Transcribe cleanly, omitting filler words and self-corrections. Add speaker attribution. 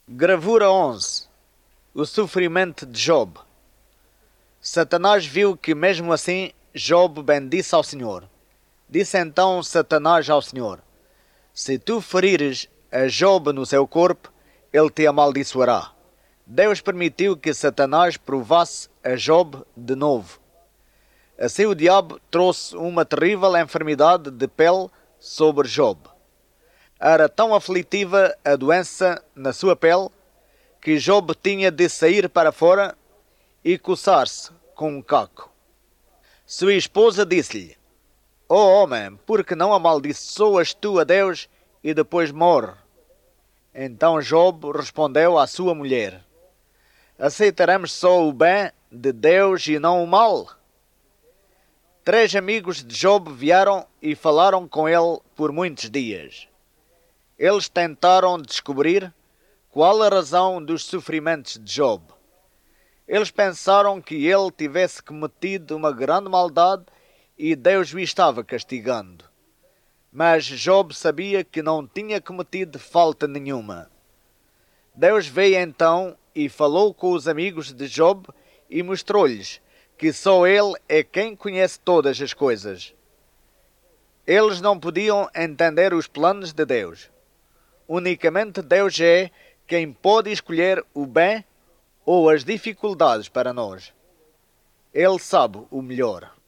Speaker 1: Gravura 11. O sofrimento de Job. Satanás viu que mesmo assim Job bendisse ao Senhor. Disse então Satanás ao Senhor: se tu ferires a Job no seu corpo, ele te amaldiçoará. Deus permitiu que Satanás provasse a Job de novo. Assim o diabo trouxe uma terrível enfermidade de pele sobre Job. Era tão aflitiva a doença na sua pele que Job tinha de sair para fora e coçar-se com um caco. Sua esposa disse-lhe: ó homem, por que não amaldiçoas tu a Deus e depois morre? Então Job respondeu à sua mulher: aceitaremos só o bem de Deus e não o mal? 3 amigos de Job vieram e falaram com ele por muitos dias. Eles tentaram descobrir qual a razão dos sofrimentos de Job. Eles pensaram que ele tivesse cometido uma grande maldade e Deus o estava castigando. Mas Job sabia que não tinha cometido falta nenhuma. Deus veio então e falou com os amigos de Job e mostrou-lhes que só ele é quem conhece todas as coisas. Eles não podiam entender os planos de Deus. Unicamente Deus é quem pode escolher o bem ou as dificuldades para nós. Ele sabe o melhor.